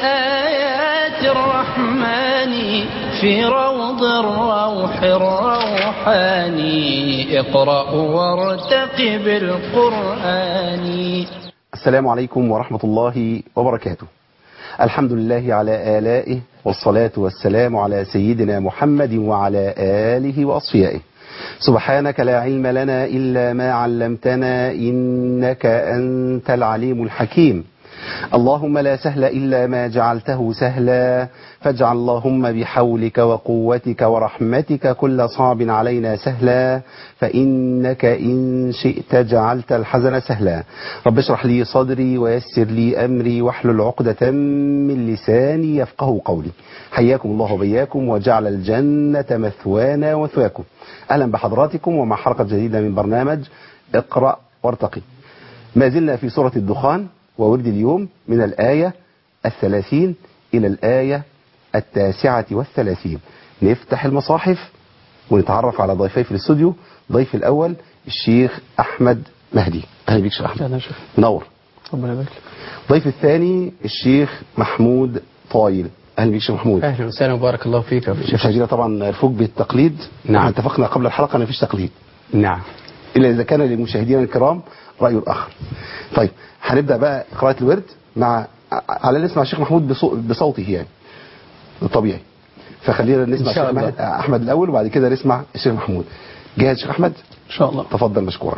آيات الرحمن في روض الروح الروحاني اقرأ وارتقب القرآن. السلام عليكم ورحمة الله وبركاته. الحمد لله على آلائه والصلاة والسلام على سيدنا محمد وعلى آله وأصفيائه. سبحانك لا علم لنا إلا ما علمتنا إنك أنت العليم الحكيم. اللهم لا سهل إلا ما جعلته سهلا، فاجعل اللهم بحولك وقوتك ورحمتك كل صعب علينا سهلا، فإنك إن شئت جعلت الحزن سهلا. رب اشرح لي صدري ويسر لي أمري واحلل عقدة من لساني يفقه قولي. حياكم الله وبياكم وجعل الجنة مثوانا ومثواكم. أهلا بحضراتكم ومع حلقة جديدة من برنامج اقرأ وارتقي. ما زلنا في سورة الدخان، وورد اليوم من الآية 30 إلى الآية 39. نفتح المصاحف ونتعرف على ضيفي في الاستوديو. ضيف الأول الشيخ أحمد مهدي. أهلا بك شيخ أحمد. أهلا شيخ. منور. ربنا يبارك. ضيف الثاني الشيخ محمود طايل. أهلا بك شيخ محمود. أهلا وسهلا وبارك الله فيك يا شيخ. مشاهدينا طبعا يرفوك بالتقليد. نعم. اتفقنا قبل الحلقة أن مفيش تقليد. نعم. إلا إذا كان للمشاهدين الكرام رأي آخر. طيب هنبدأ بقى قراءة الورد على نسمع الشيخ محمود بصوته يعني الطبيعي، فخلينا نسمع الشيخ أحمد الأول وبعد كده نسمع الشيخ محمود. جاهز الشيخ أحمد؟ إن شاء الله. تفضل مشكورا.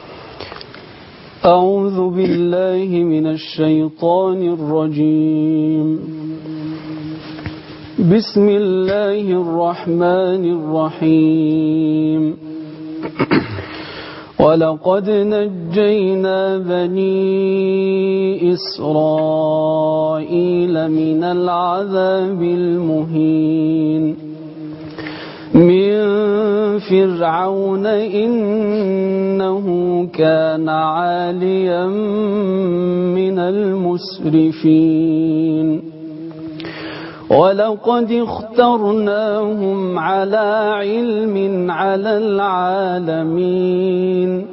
أعوذ بالله من الشيطان الرجيم. بسم الله الرحمن الرحيم. ولقد نجينا بني إسرائيل من العذاب المهين من فرعون إنه كان عاليا من المسرفين ولقد اخترناهم على علم على العالمين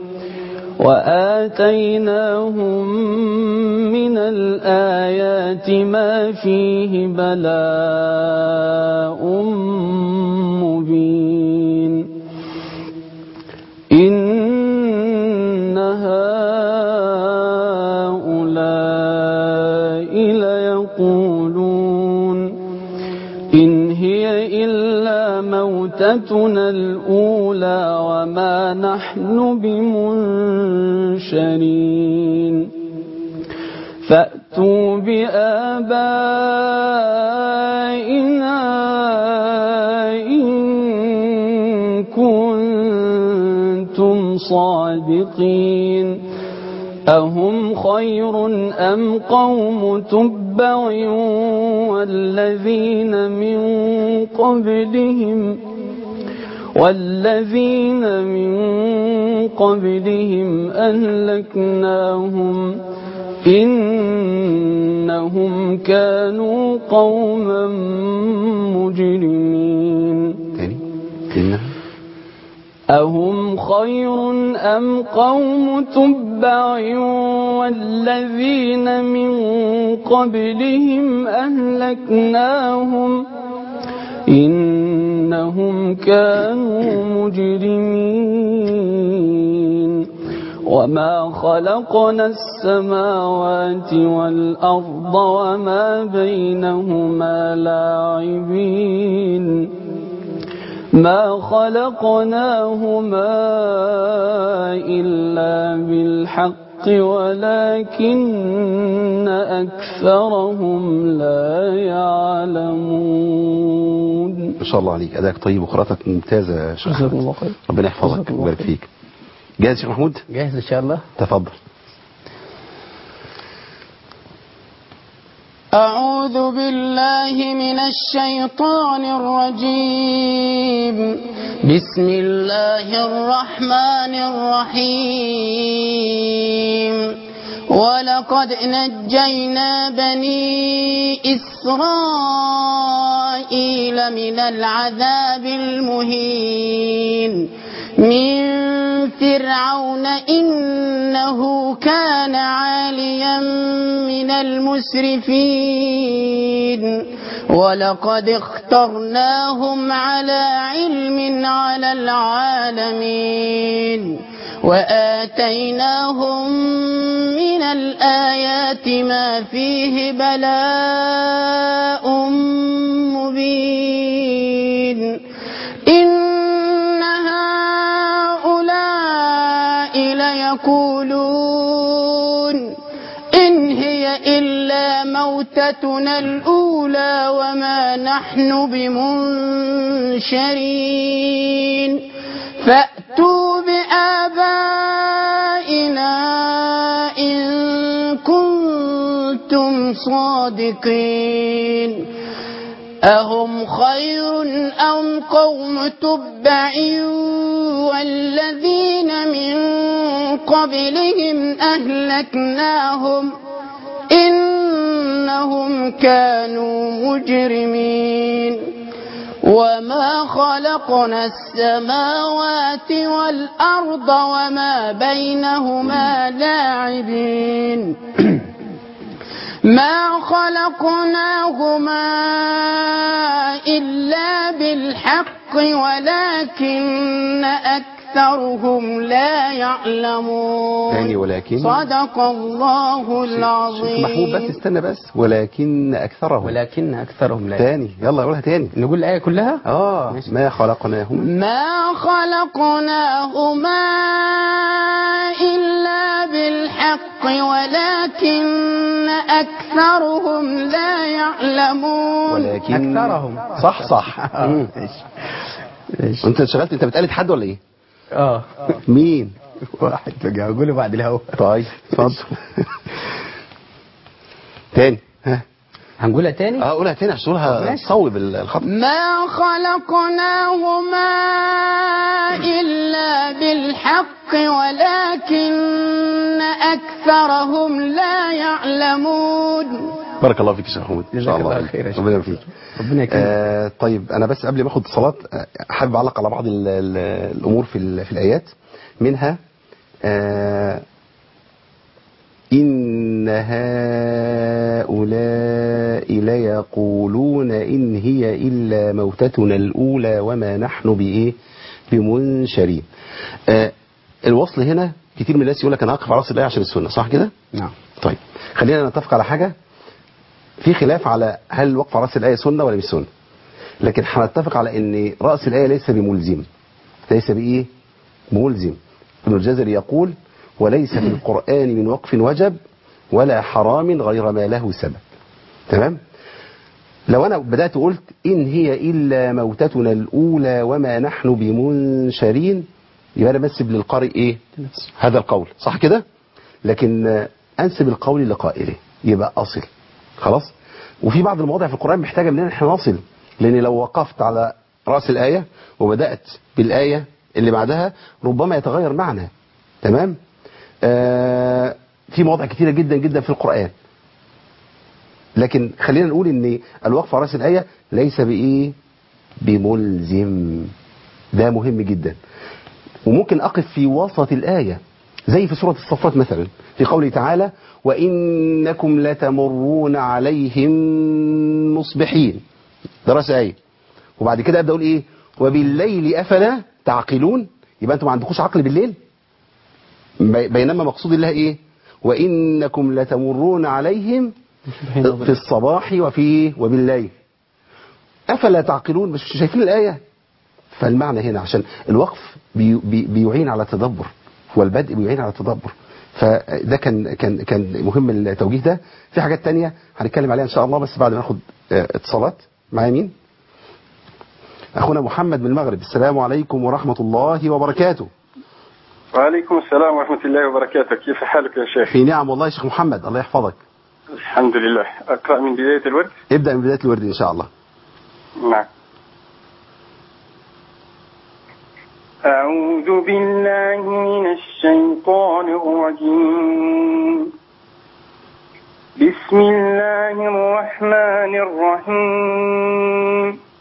وآتيناهم من الآيات ما فيه بلاء مبين إن هؤلاء ليقولون إن هي إلا موتتنا الأولى وما نحن بمنشرين فأتوا بآبائنا إن كنتم صادقين أهم خير أم قوم تبع والذين من قبلهم أهلكناهم إنهم كانوا قوما مجرمين أهم خير أم قوم تبع والذين من قبلهم أهلكناهم إنهم كانوا مجرمين وما خلقنا السماوات والأرض وما بينهما لاعبين ما خلقناهما إلا بالحق ولكن أكثرهم لا يعلمون. ما شاء الله عليك، أداك طيب وقراءتك ممتازة يا شيخ. جزاكم الله خير. ربنا يحفظك ويبارك فيك. جاهز يا شيخ محمود؟ جاهز إن شاء الله. تفضل. أعوذ بالله من الشيطان الرجيم. بسم الله الرحمن الرحيم. ولقد نجينا بني إسرائيل من العذاب المهين من فرعون إنه كان عاليا من المسرفين ولقد اخترناهم على علم على العالمين وآتيناهم من الآيات ما فيه بلاء مبين إن هؤلاء ليقولون إن هي إلا موتتنا الأولى وما نحن بمنشرين فأتوا بآبائنا إن كنتم صادقين أهم خير أم قوم تبع والذين من قبلهم أهلكناهم إنهم كانوا مجرمين وما خلقنا السماوات والأرض وما بينهما لاعبين ما خلقناهما إلا بالحق ولكن أكثرهم لا يعلمون تاني ولكن صدق الله العظيم. محمود بس استنى بس ولكن أكثرهم أكثرهم لا. تاني يلا قولها تاني. نقول الآية كلها. ما خلقناهما إلا بالحق ولكن أكثرهم لا يعلمون. ولكن أكثرهم صح انت اشتغلت، انت بتقلد حد ولا ايه؟ مين؟ واحد بقى اقوله بعد الهوا. طيب اتفضل. تاني. هنقولها تاني؟ قولها تاني عشان تقولها تصوب الخط. ما خلقناهما إلا بالحق ولكن أكثرهم لا يعلمون. بارك الله فيك يا شيخ محمود. جزاك الله خير يا شيخ. ربنا يبارك فيك. ربنا يكرمك. طيب انا بس قبل ما اخد اتصالات حابب اعلق على بعض الامور في الايات منها إن هؤلاء ليقولون إن هي إلا موتتنا الأولى وما نحن بمنشرين. الوصل هنا كتير من الناس يقول لك أنا هقف على رأس الآية عشان السنة، صح كده؟ نعم. طيب خلينا نتفق على حاجة، في خلاف على هل الوقف على رأس الآية سنة ولا مش سنة، لكن هنتفق على إن رأس الآية ليس بملزم، ليس بملزم. ابن الجزري يقول وليس في القرآن من وقف وجب ولا حرام غير ما له سبب. تمام؟ لو أنا بدأت قلت إن هي إلا موتتنا الأولى وما نحن بمنشرين، يبقى أنا بنسب للقارئ هذا القول، صح كده؟ لكن أنسب القول لقائله يبقى أصل. خلاص؟ وفي بعض المواضع في القرآن محتاجة مننا احنا نصل، لأن لو وقفت على رأس الآية وبدأت بالآية اللي بعدها ربما يتغير معنى. تمام؟ في مواضع كتيرة جدا جدا في القرآن، لكن خلينا نقول ان الوقف على رأس الآية ليس بملزم. ده مهم جدا. وممكن أقف في وسط الآية زي في سورة الصفات مثلا في قوله تعالى وإنكم لتمرون عليهم مصبحين، ده رأس آية، وبعد كده أبدأ أقول وبالليل أفلا تعقلون، يبقى أنتم ما عندكوش عقل بالليل، بينما مقصود الله وإنكم لتمرون عليهم في الصباح وبالليل أفلا تعقلون، مش شايفين الآية؟ فالمعنى هنا عشان الوقف بيعين على التدبر والبدء بيعين على التدبر، فده كان مهم التوجيه ده. في حاجات تانية هنتكلم عليها إن شاء الله بس بعد ما ناخد اتصالات. معايا مين؟ أخونا محمد من المغرب. السلام عليكم ورحمة الله وبركاته. وعليكم السلام ورحمة الله وبركاته. كيف حالك يا شيخ؟ في نعم والله يا شيخ محمد، الله يحفظك. الحمد لله. أقرأ من بداية الورد؟ ابدأ من بداية الورد إن شاء الله. نعم. أعوذ بالله من الشيطان الرجيم. بسم الله الرحمن الرحيم.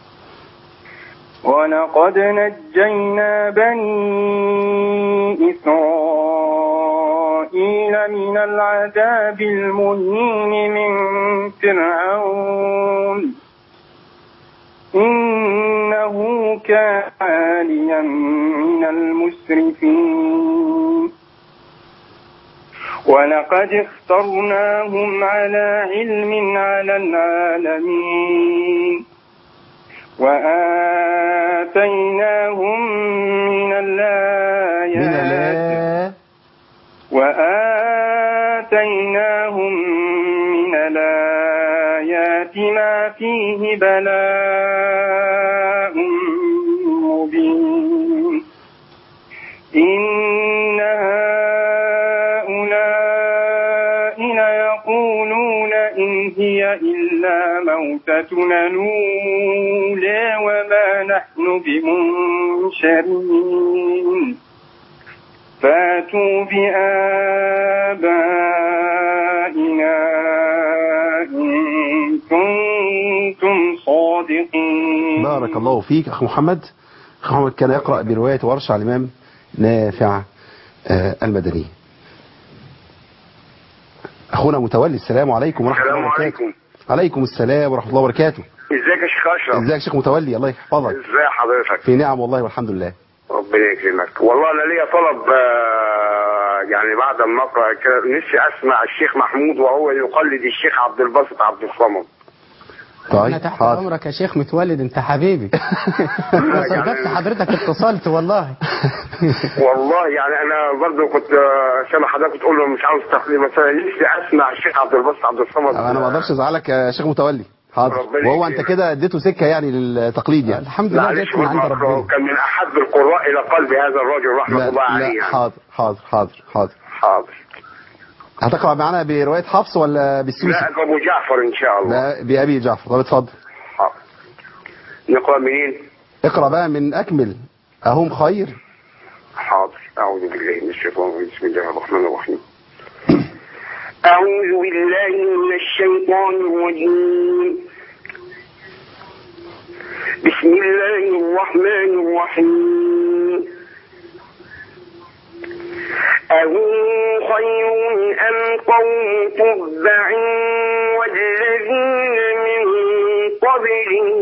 ولقد نجينا بني إسرائيل قليل من العذاب المهين من فرعون إنه كان عاليا من المسرفين ولقد اخترناهم على علم على العالمين وآتيناهم من الآيات ما فيه بلاء مبين إن هؤلاء ليقولون إن هي إلا موتتنا الأولى وما نحن بمنشرين فاتوا بآبائنا إن كنتم صادقين. بارك الله فيك أخ محمد. أخ محمد كان يقرأ برواية ورش على الإمام نافع المدني. أخونا متولي السلام عليكم ورحمة الله وبركاته. عليكم. عليكم السلام ورحمة الله وبركاته. ازيك يا شيخ اشرف؟ ازيك يا شيخ متولي الله يحفظك. ازي حضرتك؟ في نعم والله والحمد لله. ربنا يكرمك. والله انا ليا طلب يعني بعد ما اقرا نفسي اسمع الشيخ محمود وهو يقلد الشيخ عبد الباسط عبد الصمد. طيب انا تحت امرك يا شيخ متولد انت حبيبي. انا صدقت حضرتك اتصلت والله. والله يعني انا برضه كنت سامع حضرتك تقول له مش عاوز تقليد مثلا نفسي اسمع الشيخ عبد الباسط عبد الصمد. انا ما اقدرش ازعلك يا شيخ متولي. حاضر. وهو انت كده اديته سكه يعني للتقليد يعني. الحمد لله جيت من عند ربنا. كان من احب القراء الى قلب هذا الرجل رحمه الله عليه. لا حاضر حاضر حاضر حاضر حاضر. هتقرأ معنا برواية حفص ولا بالسوسي؟ لا بأبو جعفر إن شاء الله. لا بأبي جعفر. طب اتفضل. حاضر. نقرأ منين؟ اقرأ بقى من أكمل أهم خير. حاضر. أعوذ بالله من الشيطان الرجيم. بسم الله الرحمن الرحيم. أعوذ بالله من الشيطان الرجيم. بسم الله الرحمن الرحيم. أهم خير أم قوم تبع والذين من قبلهم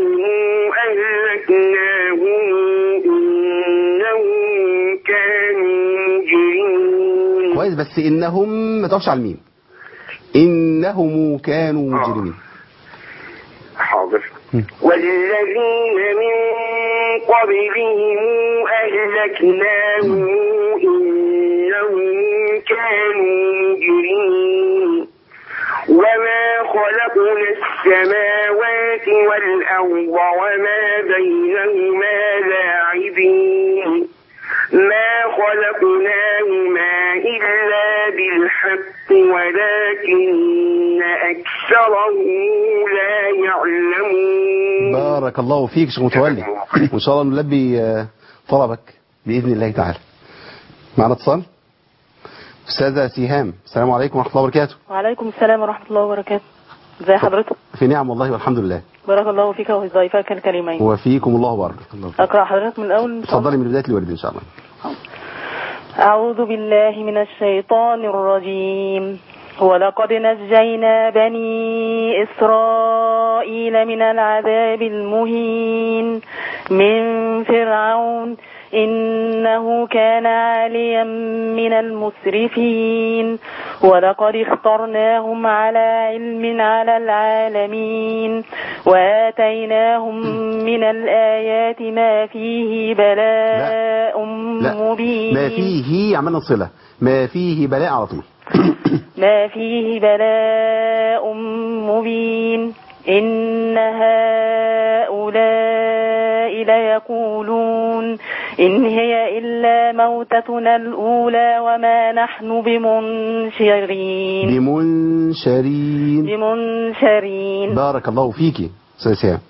أهلكناهم إنهم كانوا مجرمين. كويس بس إنهم ما تقفش على الميم. إنهم كانوا مجرمين. حاضر. والذين من قبلهم أهلكناهم إنهم كانوا مجرمين وما خلقنا السماوات والأرض وما بينهما لاعبين ما خلقناهما إلا بالحق ولكن أكثرهم لا يعلمون. بارك الله فيك شيخ متولي. وإن شاء الله نلبي طلبك بإذن الله تعالى. معنا اتصال. أستاذة سيهام السلام عليكم ورحمة الله وبركاته. وعليكم السلام ورحمة الله وبركاته. ازي حضرتك؟ في نعم والله والحمد لله. بارك الله فيك وضيفك الكريمين. وفيكم الله بارك. أقرأ حضرتك من الأول. اتفضلي من بداية الورد إن شاء الله. أعوذ بالله من الشيطان الرجيم. ولقد نجينا بني إسرائيل من العذاب المهين من فرعون إنه كان عاليا من المسرفين ولقد اخترناهم على علم على العالمين وآتيناهم من الآيات ما فيه بلاء مبين. ما فيه عملنا صلة ما فيه بلاء على طول. ما فيه بلاء مبين إن هؤلاء ليقولون إن هي إلا موتتنا الأولى وما نحن بمنشرين. بارك الله فيكي أستاذ سيام.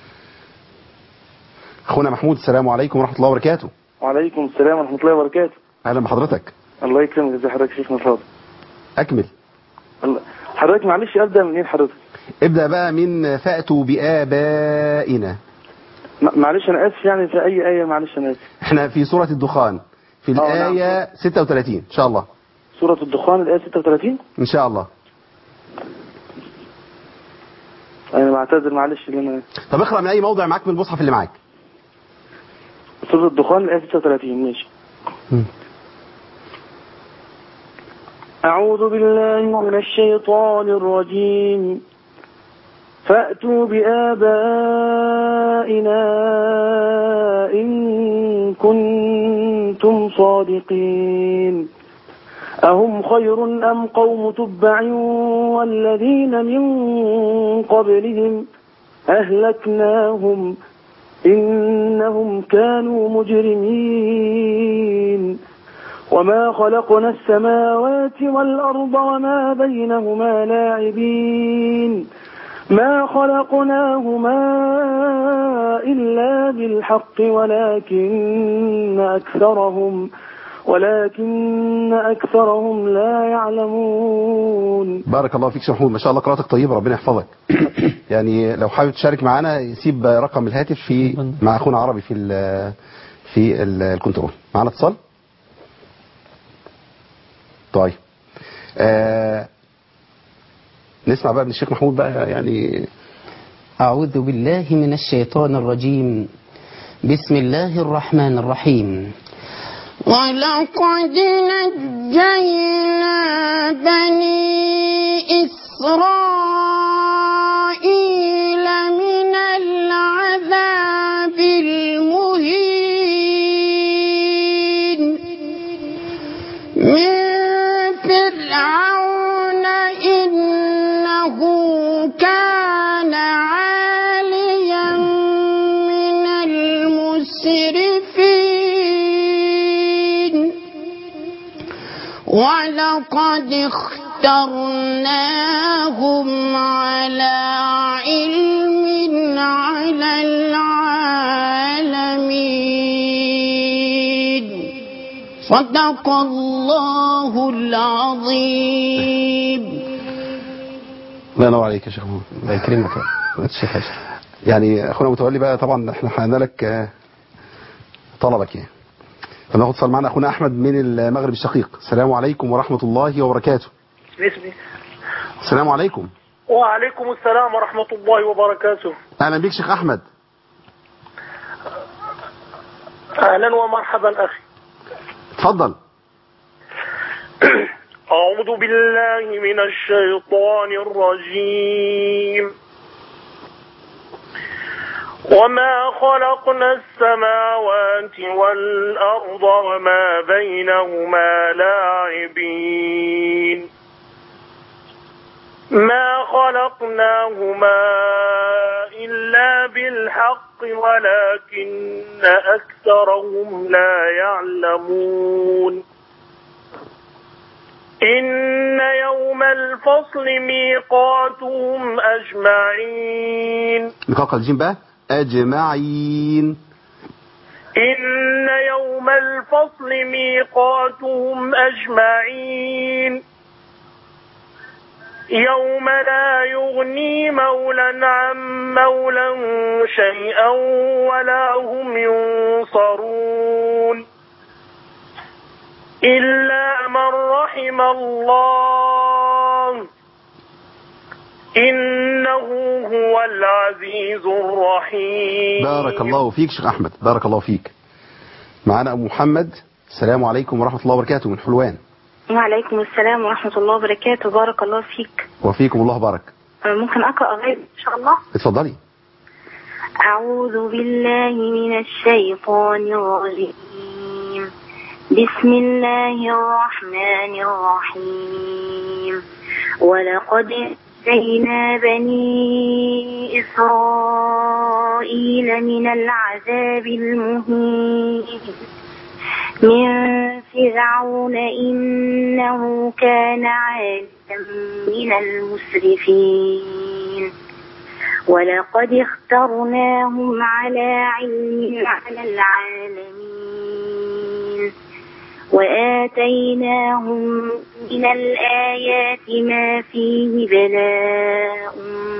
أخونا محمود السلام عليكم ورحمة الله وبركاته. وعليكم السلام ورحمة الله وبركاته. أهلا بحضرتك. الله يكرمك. ازي حضرتك شيخنا الفاضل؟ أكمل. حضرتك معلش أبدأ منين حضرتك؟ ابدأ بقى من فأتوا بآبائنا. معلش أنا آسف يعني في أي آية معلش أنا آسف. احنا في سورة الدخان في الآية نعم. 36 إن شاء الله. سورة الدخان الآية 36. إن شاء الله. أنا بعتذر معلش لأن طب اقرأ من أي موضع معاك من المصحف اللي معاك. سورة الدخان الآية 36. ماشي. أعوذ بالله من الشيطان الرجيم. فأتوا بآبائنا إن كنتم صادقين. أهم خير أم قوم تبع والذين من قبلهم أهلكناهم إنهم كانوا مجرمين. وما خلقنا السماوات والأرض وما بينهما لاعبين. ما خلقناهما إلا بالحق ولكن أكثرهم لا يعلمون. بارك الله فيك شيخ محمود، ما شاء الله قراءتك طيبة، ربنا يحفظك. يعني لو حابب تشارك معنا يسيب رقم الهاتف مع أخونا عربي في الكنترول. معنا اتصال؟ طيب. نسمع بقى من الشيخ محمود بقى يعني. أعوذ بالله من الشيطان الرجيم. بسم الله الرحمن الرحيم. ولقد نجينا بني إسرائيل من العذاب المهين من فرعون إنه كان عاليا من المسرفين ولقد اخترناهم على علم على العالمين. صدق الله العظيم. الله ينور عليك يا شيخ محمود، الله يكرمك الشيخ. يعني اخونا متولي بقى طبعا احنا حققنا لك طلبك يعني. فناخد اتصال معنا اخونا احمد من المغرب الشقيق. السلام عليكم ورحمة الله وبركاته. باسمي. السلام عليكم. وعليكم السلام ورحمة الله وبركاته. اهلا بك شيخ احمد. اهلا ومرحبا اخي. اتفضل. أعوذ بالله من الشيطان الرجيم. وما خلقنا السماوات والأرض وما بينهما لاعبين. ما خلقناهما إلا بالحق ولكن أكثرهم لا يعلمون. إن يوم الفصل ميقاتهم أجمعين. نقاق الجيم بقى أجمعين. إن يوم الفصل ميقاتهم أجمعين. يوم لا يغني مولى عن مولى شيئا ولا هم ينصرون إلا من رحم الله إنه هو العزيز الرحيم. بارك الله فيك شيخ أحمد، بارك الله فيك. معنا أم محمد. السلام عليكم ورحمة الله وبركاته من حلوان. وعليكم السلام ورحمة الله وبركاته. بارك الله فيك. وفيكم الله بارك. ممكن أقرأ غير إن شاء الله؟ اتفضلي. أعوذ بالله من الشيطان الرجيم. بسم الله الرحمن الرحيم. ولقد نجينا بني إسرائيل من العذاب المهين من فرعون إنه كان عاليا من المسرفين ولقد اخترناهم على علم على العالمين وآتيناهم من الآيات ما فيه بلاء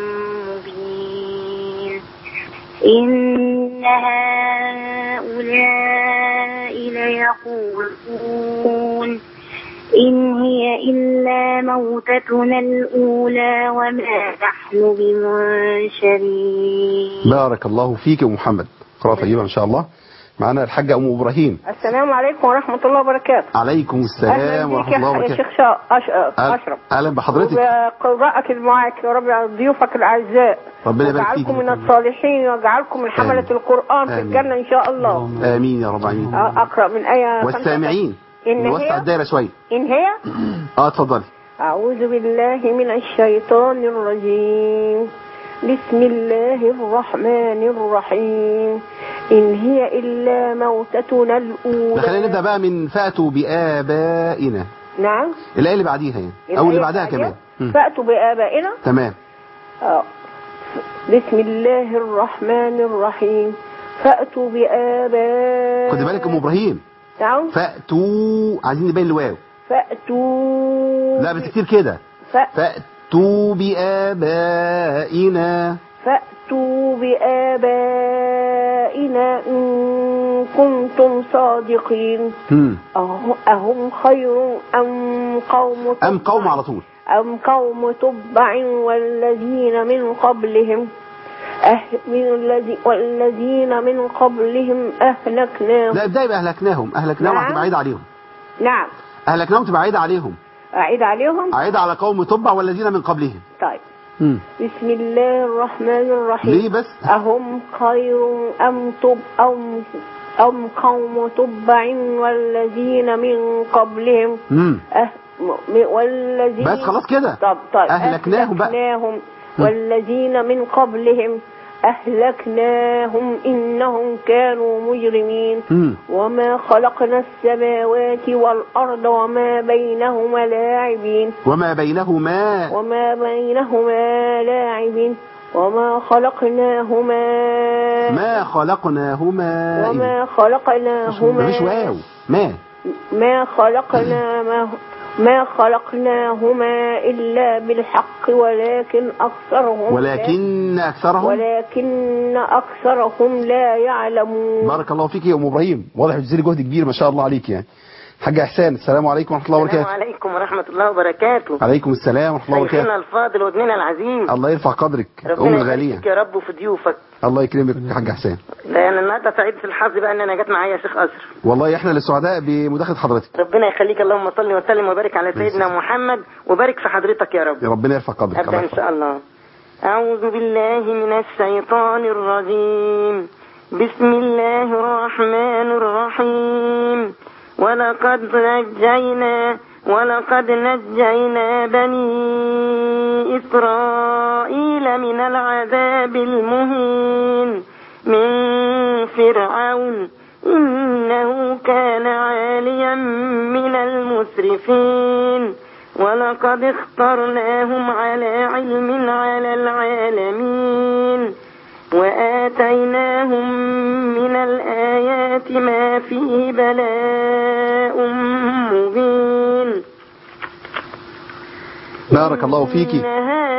مبين. إن هؤلاء ليقولون إن هي إلا موتتنا الأولى وما نحن بمنشرين. بارك الله فيك يا محمد، قراءة طيبة إن شاء الله. معنا الحاجة أم إبراهيم. السلام عليكم ورحمة الله وبركاته. عليكم السلام ورحمة الله وبركاته. يا شيخ أشرف. أهلا بحضرتك. وقراءك المعاك يا رب، ضيوفك الأعزاء ربنا يبارك فيك، ويجعلكم من الصالحين ويجعلكم من حملة القرآن في الجنة إن شاء الله. آمين يا رب العالمين. أقرأ من آية والسامعين نوسع الدائرة شوية. إن هي اتفضلي. أعوذ بالله من الشيطان الرجيم. بسم الله الرحمن الرحيم. إن هي إلا موتتنا الأولى. خلينا نبدأ بقى من فأتوا بآبائنا. نعم. الآية اللي بعديها يعني أو اللي بعدها كمان. فأتوا بآبائنا. تمام. بسم الله الرحمن الرحيم. فأتوا بآبائنا. خد بالك أم إبراهيم. نعم. فأتوا عايزين نبين الواو. فأتوا. لا بس كتير كده. فأتوا بآبائنا. فأتوا بآبائنا إن كنتم صادقين. أهم خير أم قوم على طول. أم قوم تبع والذين من قبلهم والذين من قبلهم أهلكناهم. لا ابدأي بأهلكناهم. أهلكناهم هتبقى عايدة عليهم. نعم. أهلكناهم تبقى عايدة عليهم. أعيد عليهم. عايدة على قوم تبع والذين من قبلهم. طيب. بسم الله الرحمن الرحيم. ليه بس؟ أهم خير أم قوم تبع والذين من قبلهم والذين. بس خلاص كده. طيب. أهلكناهم بقى. والذين من قبلهم أهلكناهم إنهم كانوا مجرمين. وما خلقنا السماوات والأرض وما بينهما لاعبين. وما بينهما لاعبين. وما خلقناهما. مفيش واو. ما خلقناهما إلا بالحق ولكن أكثرهم لا يعلمون. بارك الله فيك يا أم إبراهيم، واضح بتبذلي جهد كبير ما شاء الله عليك يعني. حاجة إحسان، السلام عليكم ورحمة الله وبركاته. السلام عليكم ورحمة الله وبركاته. عليكم السلام ورحمة الله وبركاته. شيخنا الفاضل وابننا العزيز. الله يرفع قدرك أم الغالية يا رب وفي ضيوفك. الله يكرمك يا حاج إحسان. لا أنا النهارده سعيد في الحظ بقى إن أنا جت معايا يا شيخ أشرف. والله إحنا اللي سعداء بمداخلة حضرتك. ربنا يخليك، اللهم صل وسلم وبارك على سيدنا محمد وبارك في حضرتك يا رب. ربنا يرفع قدرك. أبدأ إن شاء الله. أعوذ بالله من الشيطان الرجيم. بسم الله الرحمن الرحيم. ولقد نجينا بني إسرائيل من العذاب المهين من فرعون إنه كان عاليا من المسرفين. ولقد اخترناهم على علم على العالمين وآتيناهم من الآيات ما فيه بلاء مبين. بارك الله فيك. إن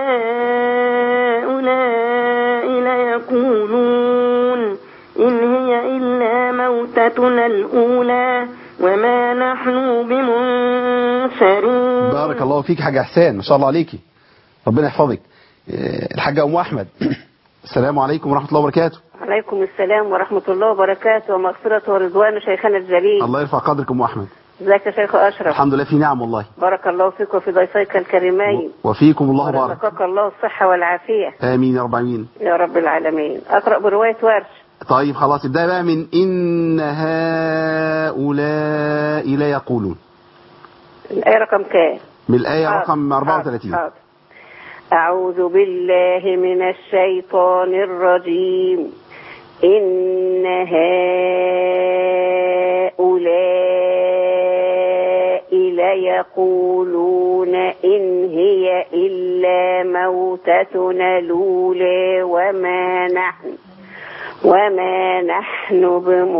هؤلاء ليقولون إن هي إلا موتتنا الأولى وما نحن بمنشرين. بارك الله فيك حاجة إحسان، ما شاء الله عليكي، ربنا يحفظك. الحاجة أم أحمد. السلام عليكم ورحمة الله وبركاته. عليكم السلام ورحمة الله وبركاته ومغفرة ورضوان شيخنا الجليل. الله يرفع قدرك أم أحمد. ازيك يا شيخ أشرف؟ الحمد لله في نعم والله. بارك الله فيك وفي ضيفيك الكريمين. وفيكم الله بارك. ورزقك الله الصحة والعافية. آمين يا رب العالمين. يا رب العالمين. أقرأ برواية ورش. طيب خلاص ابدأ بقى من إن هؤلاء ليقولون. الآية رقم كام؟ من الآية رقم 34. أعوذ بالله من الشيطان الرجيم. إن هؤلاء ليقولون إن هي إلا موتتنا الأولى وما نحن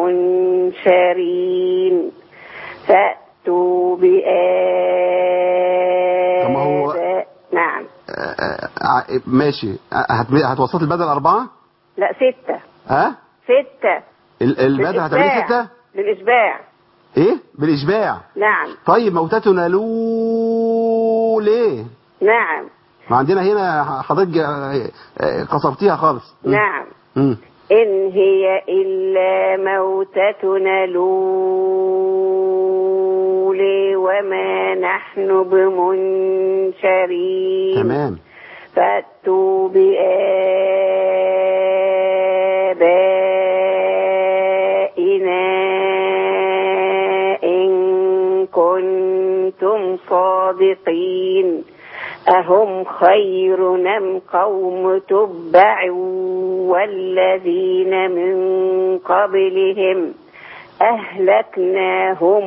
بمنشرين. فأتوا بآبائنا. نعم. ماشي. هتوسط البدل 4؟ لا 6. 6 البدل هتعملي 6 للإشباع. ايه بالاشباع. نعم. طيب موتتنا ليه؟ نعم. ما عندنا هنا حضرتك قصرتيها خالص. نعم. إن هي إلا موتتنا الأولى وما نحن بمنشرين. تمام. فأتوا بآبائنا إن كنتم صادقين. أهم خير أم قوم تبع والذين من قبلهم أهلكناهم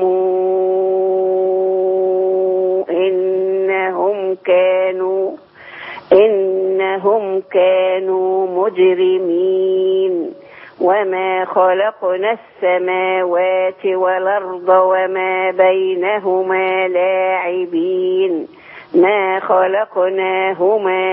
إنهم كانوا مجرمين. وما خلقنا السماوات والأرض وما بينهما لاعبين. ما خلقناهما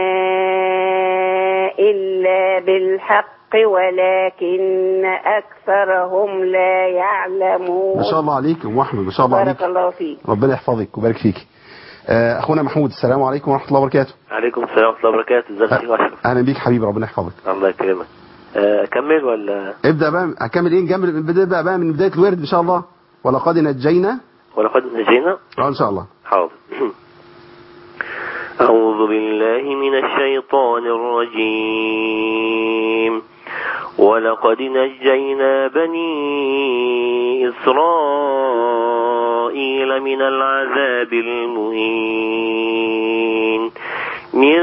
إلا بالحق ولكن أكثرهم لا يعلمون. ما شاء الله عليك أم أحمد، ما شاء الله عليك. بارك الله فيك. ربنا يحفظك ويبارك فيك. أخونا محمود، السلام عليكم ورحمة الله وبركاته. عليكم السلام ورحمة الله وبركاته. ازيك يا أشرف؟ أهلا بيك حبيبي، ربنا يحفظك. الله يكرمك. أكمل ولا ابدأ بقى؟ أكمل إيه؟ نكمل بقى من بداية الورد إن شاء الله. ولقد نجينا إن شاء الله. حاضر. أعوذ بالله من الشيطان الرجيم. ولقد نجينا بني إسرائيل من العذاب المهين من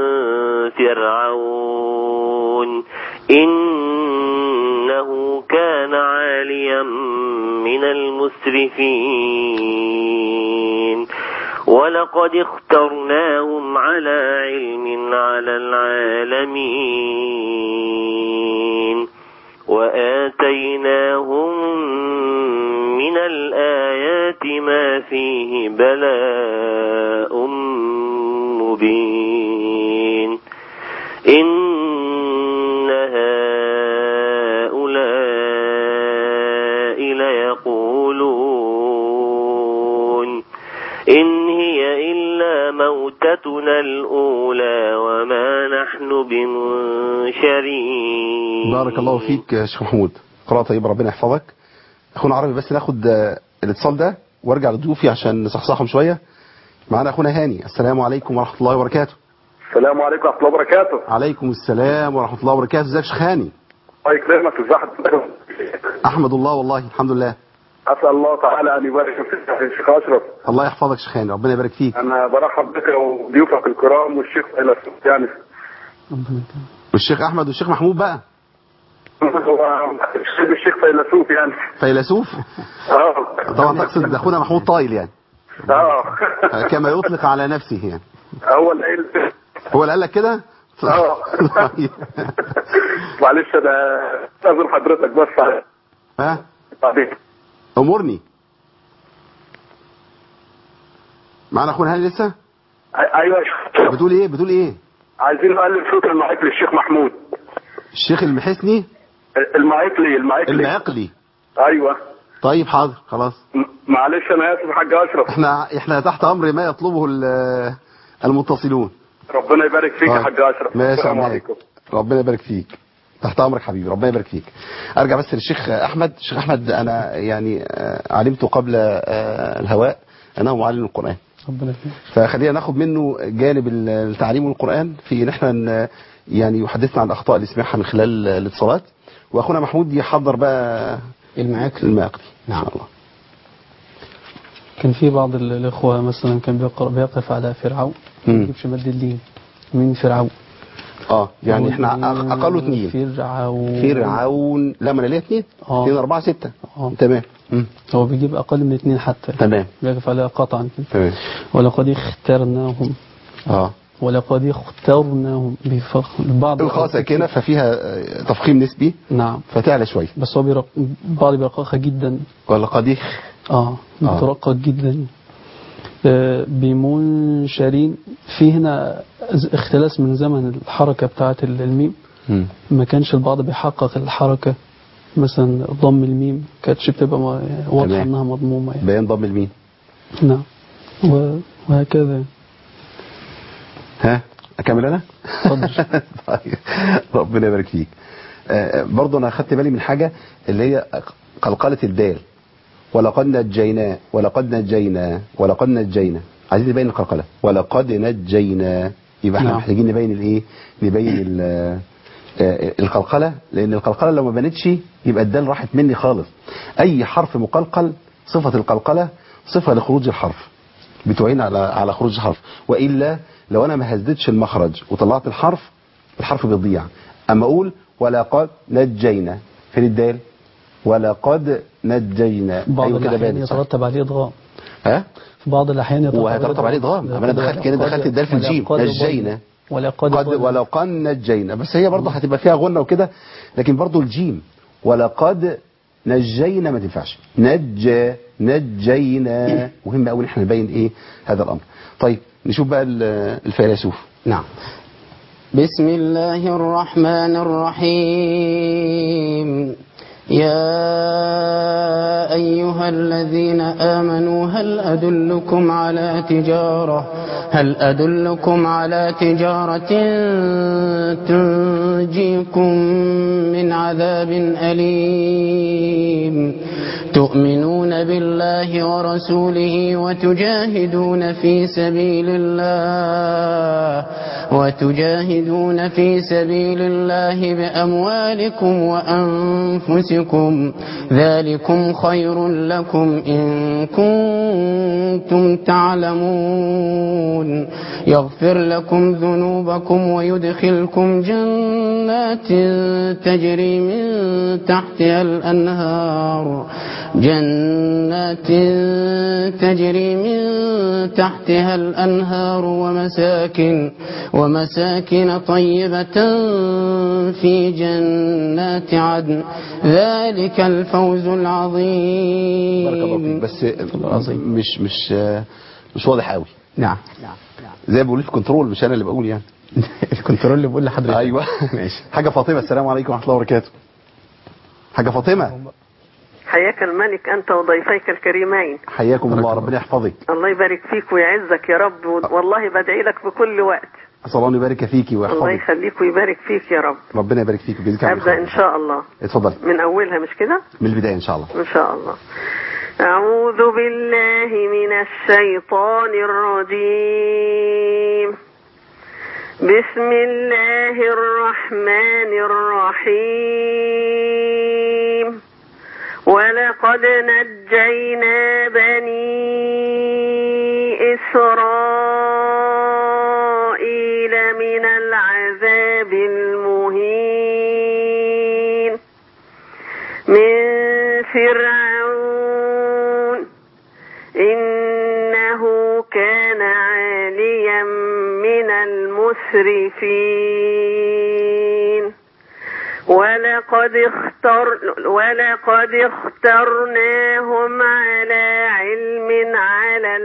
فرعون إنه كان عاليا من المسرفين. ولقد اخترناهم على علم على العالمين وآتيناهم من الآيات ما فيه بلاء مبين. إن هؤلاء ليقولون إن هي إلا موتتنا الأولى وما نحن بمنشرين. بارك الله فيك يا شيخ محمود، قراءة طيبة، ربنا يحفظك. أخونا عربي، بس ناخد الاتصال ده وارجع لضيوفي عشان نصحصحهم شوية. معنا أخونا هاني، السلام عليكم ورحمة الله وبركاته. السلام عليكم ورحمة الله وبركاته. عليكم السلام ورحمة الله وبركاته. ازيك يا شيخ هاني؟ الله يكرمك. ازي حضرتك؟ أحمد الله، والله الحمد لله. أسأل الله تعالى أن يبارك فيك يا شيخ أشرف. الله يحفظك شيخ هاني، ربنا يبارك فيك. أنا برحب بك وضيوفك الكرام والشيخ فيلسوف يعني. والشيخ أحمد والشيخ محمود بقى. الشيخ فيلسوف يعني. فيلسوف؟ طبعا تقصد أخونا محمود طايل يعني. كما يطلق على نفسه يعني. هو اللي قال لك كده؟ معلش أنا أعذر حضرتك بس. أمورني. معنا أخونا هاني لسه؟ أيوة. بتقول إيه؟ عايزين نقلل صوت المايك للشيخ محمود. الشيخ المحسني؟ المعقلي. أيوة. طيب حاضر خلاص. معلش أنا آسف يا حاج أشرف. إحنا تحت أمر ما يطلبه المتصلون. ربنا يبارك فيك يا حاج أشرف. السلام عليكم. ربنا يبارك فيك. تحت أمرك حبيبي، ربنا يبارك فيك. أرجع بس للشيخ أحمد. الشيخ أحمد أنا يعني علمت قبل الهواء أنه معلم القرآن. فخلينا ناخد منه جانب التعليم والقرآن في نحن يعني يحدثنا عن الأخطاء اللي سمعها من خلال الاتصالات، وأخونا محمود يحضر بقى المعاقلي. نعم. إن شاء الله. كان في بعض الإخوة مثلا كان بيقف على فرعون ما يجيبش مد اللين من فرعون. يعني احنا أقله 2 فرعون. لا، ما انا ليه 2 4 6. تمام. هو بيجيب أقل من 2 حتى. تمام. بيقف عليها قطعا. تمام. ولقد اخترناهم. ولقد اخترناهم ببعض الخاصة كده ففيها تفخيم نسبي. نعم. فتعلى شوية. بس هو بعض بيرققها جدا. ولقد بترقق جدا. بمنشرين. في هنا اختلاس من زمن الحركة بتاعة الميم. ما كانش البعض بيحقق الحركة مثلا ضم الميم كانتش بتبقى واضحة تمام. انها مضمومة يعني. بيان ضم الميم. نعم. وهكذا. ها اكمل انا؟ اتفضل. طيب ربنا يبارك فيك. برضه انا اخدت بالي من حاجه اللي هي قلقله الدال. ولقد نجينا ولقد نجينا ولقد نجينا، عايزين نبين القلقله. ولقد نجينا، يبقى احنا نعم. محتاجين نبين الايه؟ نبين القلقله، لان القلقله لو ما بانتش يبقى الدال راحت مني خالص. اي حرف مقلقل صفه القلقله صفه لخروج الحرف، بتعين على خروج الحرف، والا لو انا ما هزدتش المخرج وطلعت الحرف بيضيع. اما اقول ولقد نجينا، فين الدال؟ ولقد نجينا. بعض ايوه كده الأحيان بانت صح. يترتب عليه إضغام. ها؟ في بعض الأحيان وهيترتب عليه إضغام. اما انا دخلت الدال في الجيم نجينا. ولقد نجينا، بس هي برضه هتبقى فيها غنة وكده، لكن برضه الجيم ولقد نجينا ما تنفعش. نجينا مهم قوي ان احنا نبين ايه هذا الامر. طيب نشوف بقى الفيلسوف. نعم. بسم الله الرحمن الرحيم. يا أيها الذين آمنوا هل أدلكم على تجارة تنجيكم من عذاب أليم تؤمنون بالله ورسوله وتجاهدون في سبيل الله بأموالكم وأنفسكم ذلكم خير لكم إن كنتم تعلمون يغفر لكم ذنوبكم ويدخلكم جنات تجري من تحتها الأنهار ومساكن طيبة في جنات عدن ذلك الفوز العظيم. بارك الله فيك. بس مش واضح قوي. نعم. زي ما بيقولوا في كنترول، مش انا اللي بقول يعني. الكنترول اللي بقول لحضرتك. ايوه ماشي. حاجه فاطمه، السلام عليكم ورحمه الله وبركاته. حاجه فاطمه. حياك الملك أنت وضيفيك الكريمين. حياكم الله، ربنا يحفظك. الله يبارك فيك ويعزك يا رب، والله بدعي لك بكل وقت. أسأل الله يبارك فيكي ويحفظك. الله يخليك ويبارك فيك يا رب. ربنا يبارك فيك ويجزيك عن أبدأ إن شاء الله. اتفضل. من أولها مش كده؟ من البداية إن شاء الله. إن شاء الله. أعوذ بالله من الشيطان الرجيم. بسم الله الرحمن الرحيم. ولقد نجينا بني إسرائيل من العذاب المهين من فرعون إنه كان عاليا من المسرفين ولقد اخترناهم على علم على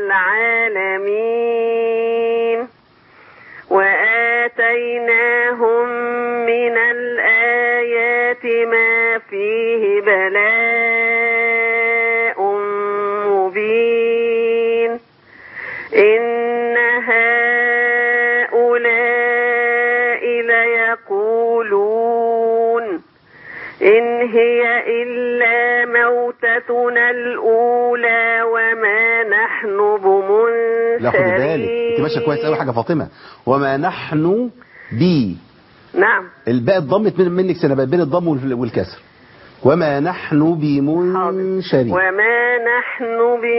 العالمين وآتيناهم من الآيات ما فيه بلاء مبين إن هؤلاء ليقولون إن هي إلا موتتنا الأولى وما نحن بمنشرين. لا خد بالك انت ماشيه كويس قوي حاجه فاطمه. وما نحن نعم الباء اتضمت منك سنه بين الضم والكسر. وما نحن بمنشرين. وما نحن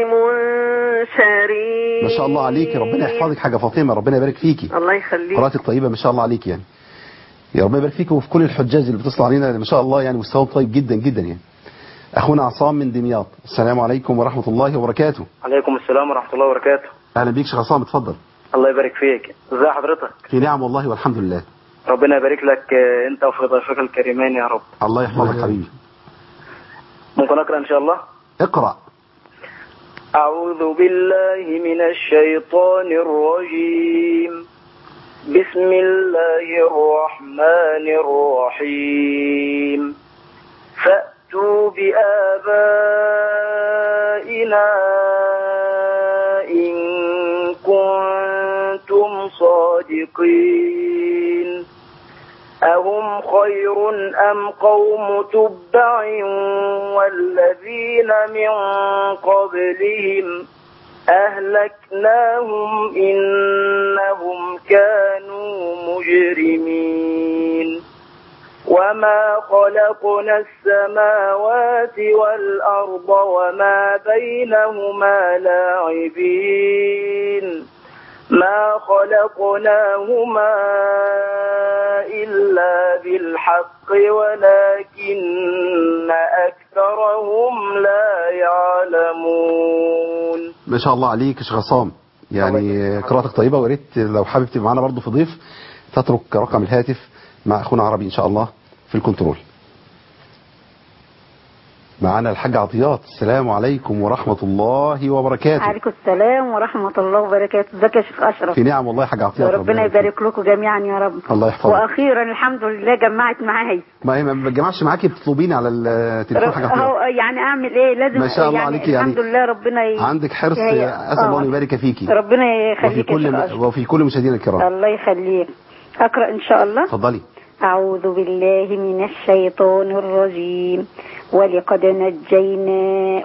بمنشرين. ما شاء الله عليك، ربنا يحفظك حاجه فاطمه، ربنا يبارك فيكي. الله يخليك. قراءتك طيبه ما شاء الله عليك يعني. يا ربنا يبارك فيك، وفي كل الحجاج اللي بتصل علينا ما شاء الله يعني مستواهم طيب جدا جدا يعني. اخونا عصام من دمياط، السلام عليكم ورحمه الله وبركاته. عليكم السلام ورحمه الله وبركاته. اهلا بيك شيخ عصام، اتفضل. الله يبارك فيك. ازي حضرتك؟ في نعم والله والحمد لله. ربنا يبارك لك انت وفي ضيفك الكريمين يا رب. الله يحفظك حبيبي. ممكن اقرا ان شاء الله؟ اقرا. اعوذ بالله من الشيطان الرجيم. بسم الله الرحمن الرحيم. فأت فأتوا بآبائنا إن كنتم صادقين أهم خير أم قوم تبع والذين من قبلهم أهلكناهم إنهم كانوا مجرمين وما خلقنا السماوات والأرض وما بينهما لاعبين ما خلقناهما إلا بالحق ولكن أكثرهم لا يعلمون. ما شاء الله عليك يا شيخ عصام، يعني قراءتك طيبة، وريت لو حابب تبقى معانا برضه في ضيف تترك رقم الهاتف مع أخونا عربي إن شاء الله في الكنترول. معانا الحاج عطيات. السلام عليكم ورحمة الله وبركاته. عليكم السلام ورحمة الله وبركاته. ازيك يا شيخ أشرف؟ في نعم والله يا حاج عطيات، ربنا يبارك لكم جميعا يا رب. الله يحفظك. وأخيرا الحمد لله جمعت معايا. ما بتجمعش معاكي، بتطلبيني على التليفون حاجة عطيات. يعني أعمل إيه؟ لازم ما شاء الله يعني عليكي، الحمد لله ربنا عندك حرص، أسأل الله أن يبارك فيكي. ربنا يخليك وفي كل مشاهدينا الكرام. الله يخليك. أقرأ إن شاء الله. اتفضلي. أعوذ بالله من الشيطان الرجيم. ولقد نجينا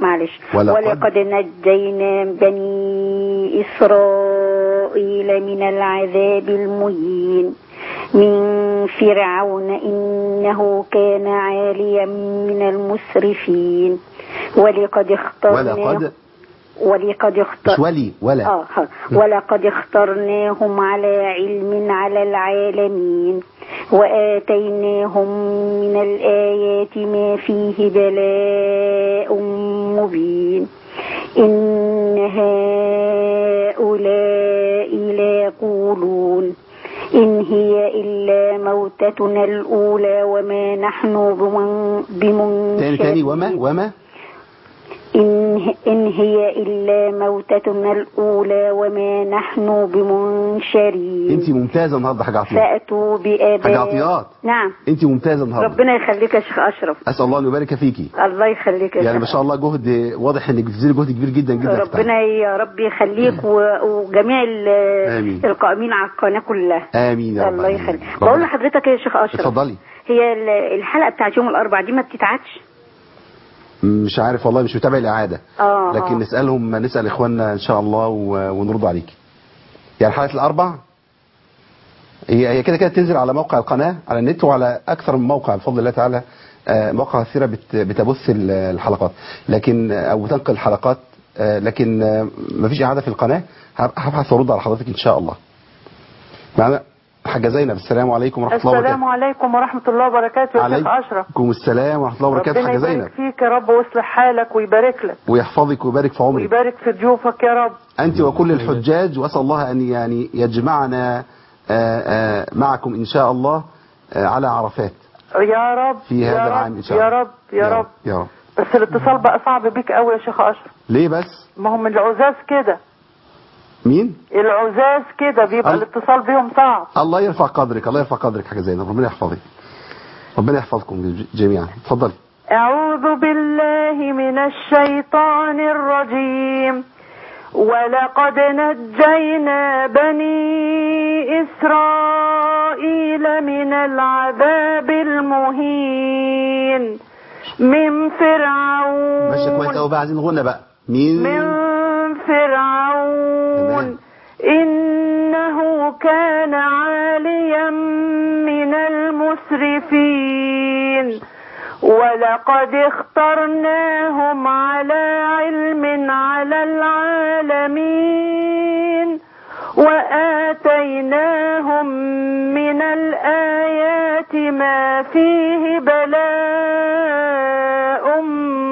بني إسرائيل من العذاب المهين من فرعون إنه كان عاليا من المسرفين ولقد اخترناهم على علم على العالمين وآتيناهم من الآيات ما فيه بلاء مبين إن هؤلاء ليقولون إن هي إلا موتتنا الأولى وما نحن بمنشرين. تاني وما إن هي إلا موتتنا الأولى وما نحن بمنشرين. أنت ممتازة النهارده حاجة عطيات. فأتوا بآبائنا. حاجة عطيات. نعم. أنت ممتازة النهارده. ربنا يخليك يا شيخ أشرف. أسأل الله أن يبارك فيكي. الله يخليك يا يعني ما شاء الله جهد واضح إنك بتبذلي جهد كبير جدا جدا. ربنا يا رب يخليك وجميع القائمين على القناة كلها. آمين يا رب. الله يخليك. بقول لحضرتك يا شيخ أشرف. اتفضلي. هي الحلقة بتاعت يوم الأربعاء دي ما بتتعادش؟ مش عارف والله، مش متابع الإعادة. لكن نسأل إخواننا إن شاء الله ونرد عليك. يعني حلقة الأربع هي كده تنزل على موقع القناة على النت وعلى أكثر من موقع بفضل الله تعالى. مواقع كثيرة بتبث الحلقات لكن أو تنقل الحلقات، لكن مفيش إعادة في القناة. هبحث وارد على حضرتك إن شاء الله. معنا حاجة زينب. السلام عليكم ورحمة الله وبركاته. السلام عليكم ورحمة الله وبركاته يا شيخ أشرف. عليكم السلام ورحمة الله وبركاته. حاجة زينب. ربنا يبارك فيك يا رب ويصلح حالك ويبارك لك ويحفظك ويبارك في عمرك ويبارك في ضيوفك يا رب أنت وكل الحجاج، وأسأل الله أن يعني يجمعنا معكم إن شاء الله على عرفات يا رب في هذا العام إن شاء الله. يا رب بس الاتصال بقى صعب بيك قوي يا شيخ أشرف. ليه بس؟ ما هم من العزاز كده. مين؟ العزاز كده بيبقى الاتصال بيهم صعب. الله يرفع قدرك، الله يرفع قدرك حاجة زينب. ربنا يحفظك، ربنا يحفظكم جميعا. اتفضلي. أعوذ بالله من الشيطان الرجيم. ولقد نجينا بني إسرائيل من العذاب المهين من فرعون. ماشي كويس قوي بقى، عايزين غنى بقى. من فرعون إنه كان عاليا من المسرفين ولقد اخترناهم على علم على العالمين وآتيناهم من الآيات ما فيه بلاء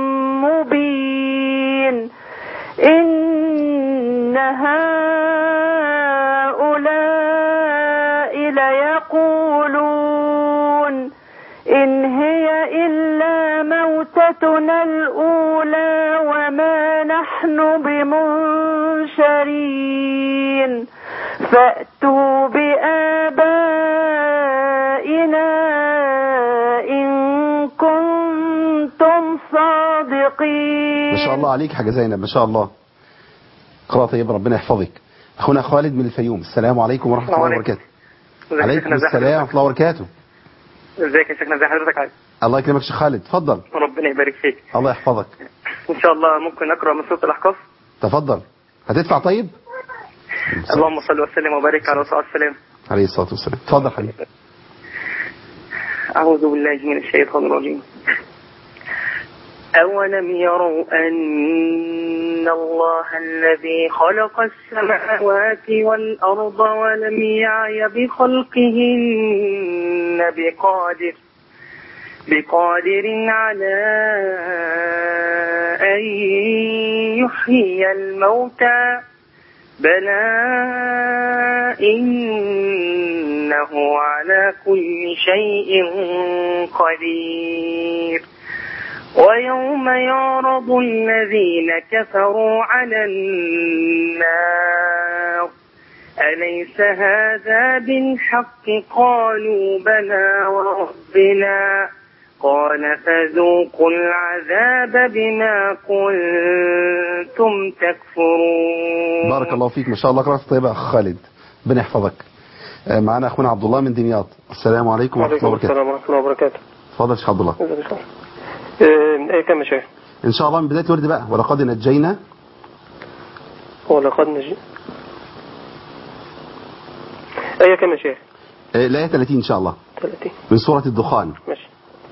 مبين إن هؤلاء ليقولون إن هي إلا موتتنا الأولى وما نحن بمنشرين فأتوا بآبائنا إن كنتم الصادقين. ما شاء الله عليك حاجة زينب، ما شاء الله. قراءة طيبة، ربنا يحفظك. أخونا خالد من الفيوم، السلام عليكم ورحمة الله وبركاته. عليكم السلام ورحمة الله وبركاته. ازيك يا شيخنا؟ ازي حضرتك؟ عايز الله يكرمك شيخ خالد، اتفضل. ربنا يبارك فيك. الله يحفظك. ان شاء الله ممكن اقرا من سوره الاحقاف؟ تفضل. هتدفع طيب؟ اللهم صل وسلم وبارك على رسول الله عليه الصلاة والسلام. اتفضل حبيبي. أعوذ بالله من الشيطان الرجيم. أولم يروا أن الله الذي خلق السماوات والأرض ولم يعي بخلقهن بقادر على أن يحيي الموتى بلى إنه على كل شيء قدير. ويوم يعرض الذين كفروا على النار أليس هذا بالحق قالوا بلى وربنا قال فذوقوا العذاب بما كنتم تكفرون. بارك الله فيك، ما شاء الله. قراءة طيبة أخ خالد، ربنا يحفظك. معنا أخونا عبد الله من دمياط، السلام عليكم ورحمة الله وبركاته. السلام ورحمة الله وبركاته. اتفضل يا شيخ عبد الله. ايه كم يا شيخ؟ إن شاء الله من بداية ورد بقى، ولقد نجينا. ولقد نجينا. ايه كم يا شيخ؟ الآية 30 إن شاء الله. 30 من سورة الدخان. ماشي.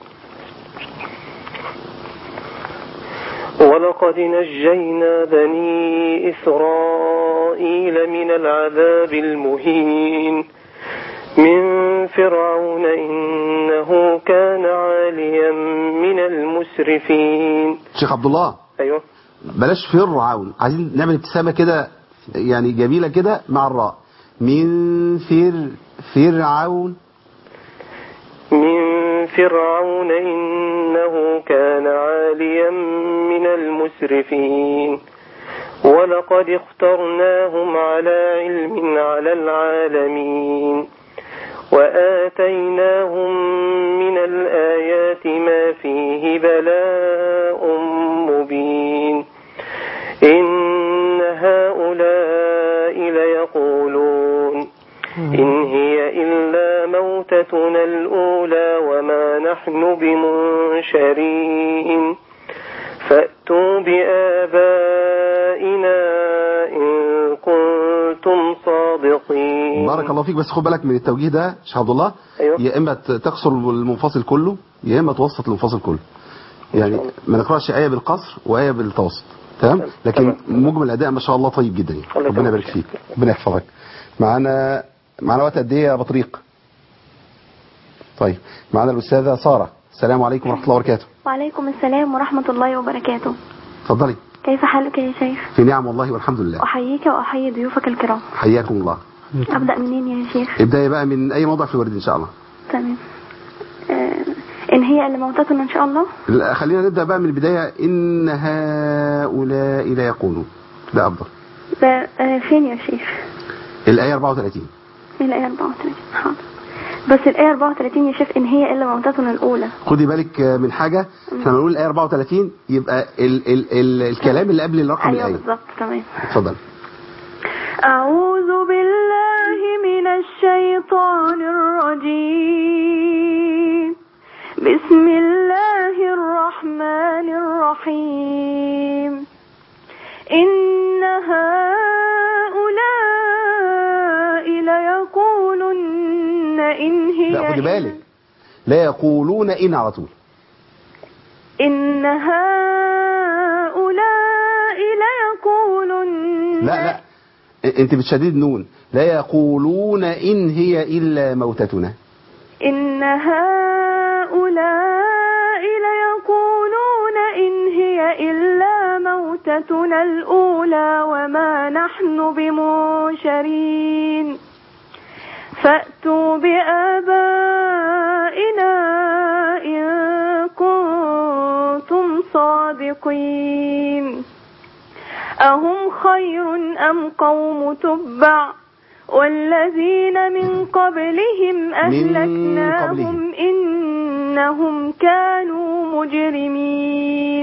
ولقد نجينا بني إسرائيل من العذاب المهين من فرعون إنه كان عاليا من المسرفين. شيخ عبد الله. أيوه. بلاش فرعون، عايزين نعمل ابتسامة كده يعني جميلة كده مع الراء. من فرعون. من فرعون إنه كان عاليا من المسرفين ولقد اخترناهم على علم على العالمين وآتيناهم من الآيات ما فيه بلاء مبين إن هؤلاء ليقولون إن هي إلا موتتنا الأولى وما نحن بمنشرين فأتوا بآبائنا إن كنتم صادقين. بارك الله فيك، بس خد بالك من التوجيه ده شيخ عبد الله. أيوه. يا إما تقصر المنفصل كله يا إما توسط المنفصل كله، يعني ما نقرأش آية بالقصر وآية بالتوسط، تمام؟ لكن مجمل الأداء ما شاء الله طيب جدا يعني. ربنا يبارك فيك، ربنا يحفظك. معانا وقت قد ايه يا بطريق؟ طيب معانا الأستاذة سارة، السلام عليكم ورحمة الله وبركاته. وعليكم السلام ورحمة الله وبركاته. اتفضلي. كيف حالك يا شيخ؟ في نعم والله والحمد لله. أحييك وأحيي ضيوفك الكرام. حياكم الله. أبدأ منين يا شيخ؟ ابدأي بقى من أي موضع في الورد إن شاء الله. تمام. إن هي اللي موتتنا إن شاء الله. خلينا نبدأ بقى من البداية. إن هؤلاء لا يقولون، ده أفضل. فين يا شيخ؟ الآية 34. الآية 34 حاضر. بس الآية 34 يا شيخ إن هي إلا موتتنا الأولى. خدي بالك من حاجة، احنا بنقول الآية 34 يبقى الكلام اللي قبل الرقم الآية. أيوة بالظبط. تمام. اتفضل. أعوذ بالله من الشيطان الرجيم. بسم الله الرحمن الرحيم. إن هؤلاء ليقولن إن هي. لا خدي بالك، لا يقولون إن على طول. إن هؤلاء ليقولن. لا انت بتشديد نون. لا يقولون إن هي إلا موتتنا. إن هؤلاء ليقولون إن هي إلا موتتنا الأولى وما نحن بمنشرين فأتوا بآبائنا إن كنتم صادقين. أهم خير أم قوم تبع والذين من قبلهم أهلكناهم إنهم كانوا مجرمين.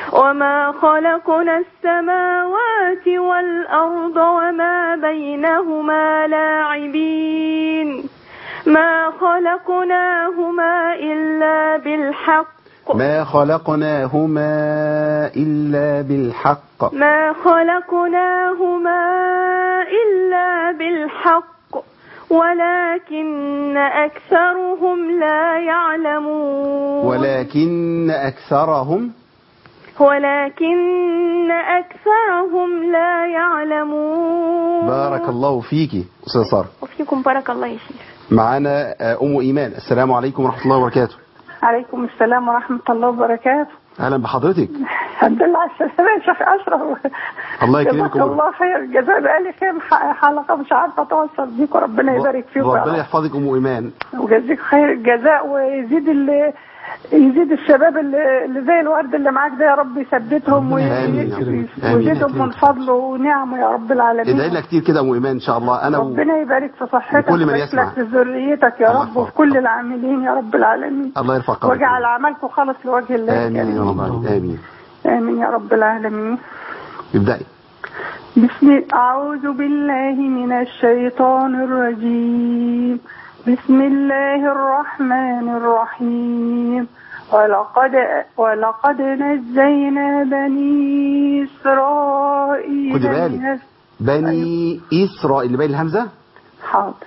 وما خلقنا السماوات والأرض وما بينهما لاعبين ما خلقناهما إلا بالحق ما خلقناهما إلا بالحق ما خلقناهما إلا بالحق ولكن أكثرهم لا يعلمون ولكن أكثرهم لا يعلمون. بارك الله فيكي أستاذ سارة. وفيكم بارك الله يا شيخ. معانا أم إيمان. السلام عليكم ورحمة الله وبركاته. عليكم السلام ورحمة الله وبركاته. أهلا بحضرتك. الحمد لله على السلامة يا شيخ أشرف. الله يكرمكم. الله خير الجزاء. بقالي كام حلقة مش عارفة أتواصل بيك وربنا يبارك فيك. ربنا يحفظك أم إيمان. ويجزيك خير الجزاء ويزيد يزيد الشباب اللي زي الورد اللي معاك ده يا رب يثبتهم ويزيدهم من فضله ونعمه يا رب العالمين. ادعي لنا كتير كده ام ايمان ان شاء الله. انا ربنا يبارك في صحتك وكل من يسمع في ذريتك يا رب وفي كل العاملين يا رب العالمين. الله يرفع قدرك واجعل عملكم خالص لوجه الله. امين يا رب العالمين. امين يا رب العالمين. ابدأي. أعوذ بالله من الشيطان الرجيم. بسم الله الرحمن الرحيم. ولقد نجينا بني إسرائيل. خدي بالك بني إسرائيل باين الهمزة. حاضر.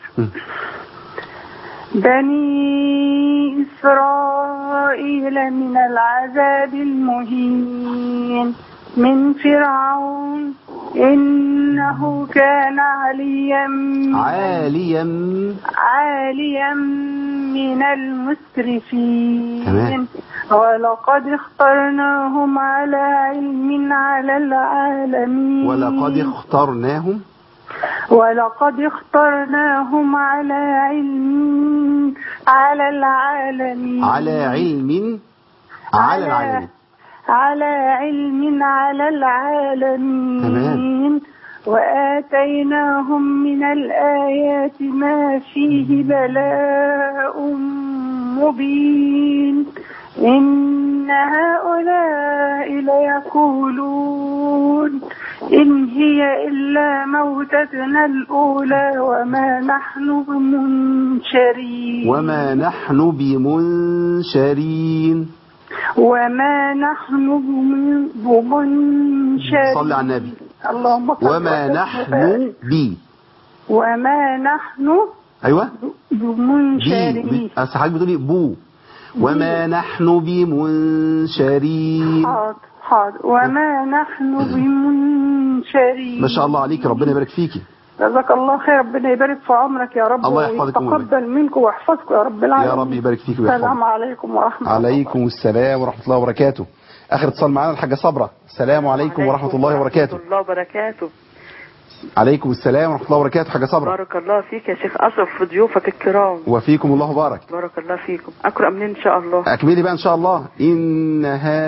بني إسرائيل من العذاب المهين من فرعون إنه كان عاليا من المسرفين. تمام. ولقد اخترناهم على علم على العالمين. ولقد اخترناهم على علم على العالمين. على علم على العالمين. وآتيناهم من الآيات ما فيه بلاء مبين. إن هؤلاء ليقولون إن هي إلا موتتنا الأولى وما نحن بمنشرين. صلى على النبي. اللهم صل وما نحن أيوة بمنشرين. حضرتك بتقولي بو. وما نحن بمنشرين. حاضر. وما نحن بمنشرين. ما شاء الله عليك ربنا يبارك فيكي. جزاك الله خير. ربنا يبارك في عمرك يا رب. الله يحفظكم ويتقبل منكم ويحفظكم يا رب العالمين. يا رب يبارك فيك ويحفظك. السلام عليكم ورحمة الله. عليكم السلام ورحمة الله وبركاته. آخر اتصال معانا الحاجة صبرة. السلام عليكم ورحمة الله وبركاته. ورحمة الله وبركاته. عليكم السلام ورحمة الله وبركاته. حاجة صبرة. بارك الله فيك يا شيخ أشرف في ضيوفك الكرام. وفيكم الله بارك. بارك الله فيكم. أقرأ منين إن شاء الله؟ أكملي بقى إن شاء الله. إن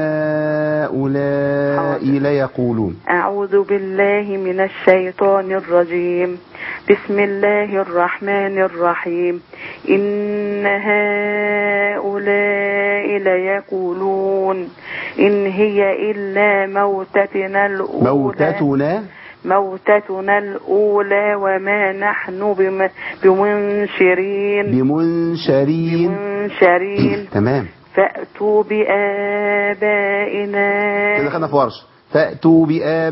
هؤلاء ليقولون. أعوذ بالله من الشيطان الرجيم. بسم الله الرحمن الرحيم. إن هؤلاء ليقولون إن هي إلا موتتنا الأولى وما نحن بمنشرين. تمام. فأتوا بآبائنا. كده خدنا في ورش. فأتوا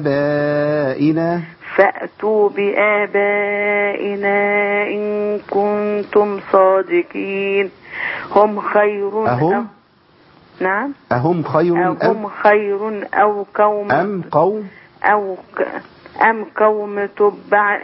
بآبائنا إن كنتم صادقين. هم خير نعم. أهم خير أم قوم تبع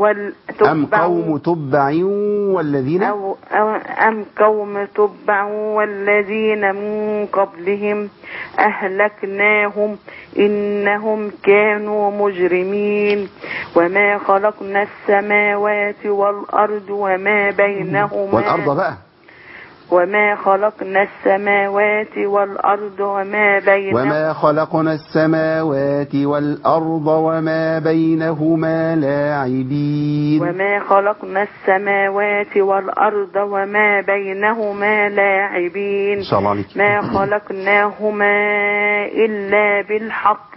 والذين من قبلهم أهلكناهم إنهم كانوا مجرمين. وما خلقنا السماوات والأرض وما بينهما وما خلقنا السماوات والأرض وما بينهما وما خلقنا السماوات والأرض وما بينهما لاعبين وما خلقنا السماوات والأرض وما بينهما لاعبين إن شاء الله عليك. ما خلقناهما إلا بالحق